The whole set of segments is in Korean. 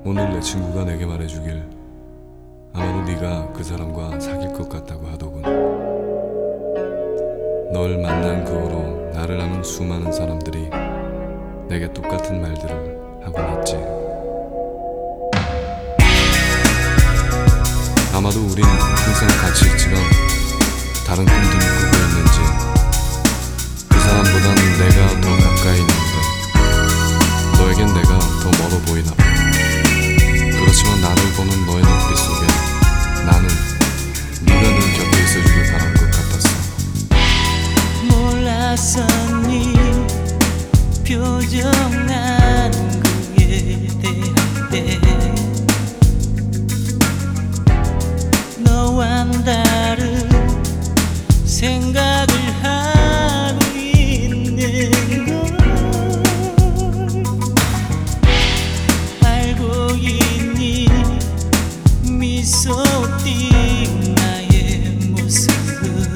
오늘 내 친구가 내게 말해주길 아마도 네가 그 사람과 사귈 것 같다고 하더군. 널 만난 그 후로 나를 아는 수많은 사람들이 내게 똑같은 말들을 하곤 했지. 아마도 우린 항상 같이 있지만 다른 꿈들을 꾸고 있는지 그 사람보단 내가 더 가까이 있는데 너에겐 내가 더 멀어 보이나 봐. 그렇지만 나를 보는 너의 눈빛 속에 나는 네가 늘 곁에 있어주길 바랄 것 같았어. 몰랐었니 표정 난그에 대할 때 너와 다른 생각을 하고 있는 걸 알고 있니 미소 띈 나의 모습은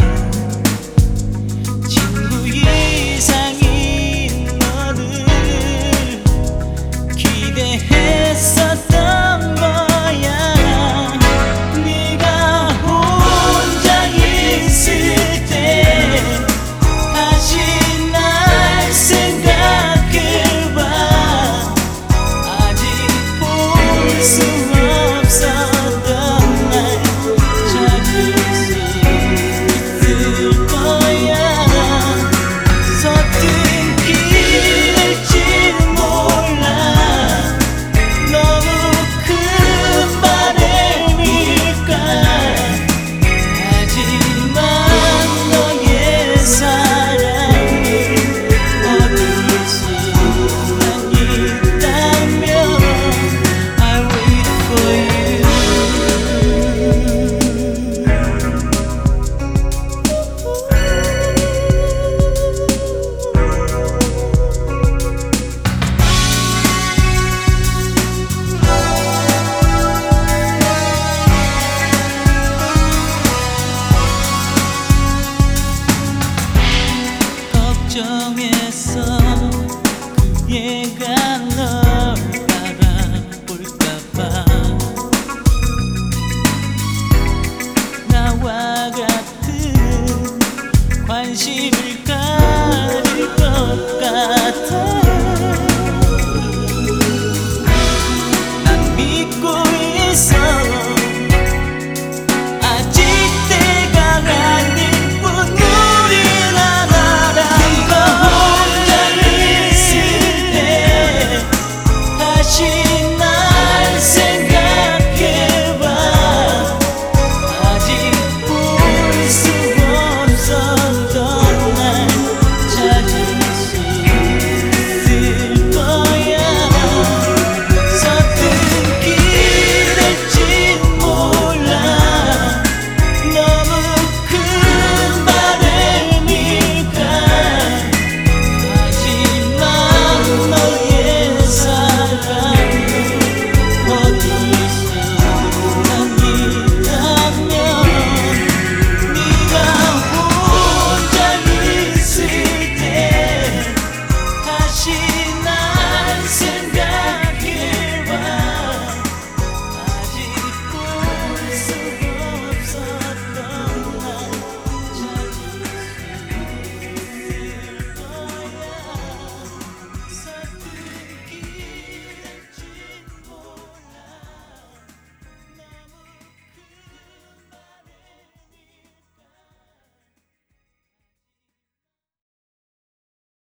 친구 이상인 너를 기대했었던 거야. 네가 혼자 있을 때 다시 날 생각해봐. 아직 볼 수 없었던 날 찾을 수 있을 거야. 서툰 길일지 몰라. 너무 큰 바람일까. 하지만 너의 사랑을 얻을 수만 있다면 I wait for you. 걱정했어 그 얘가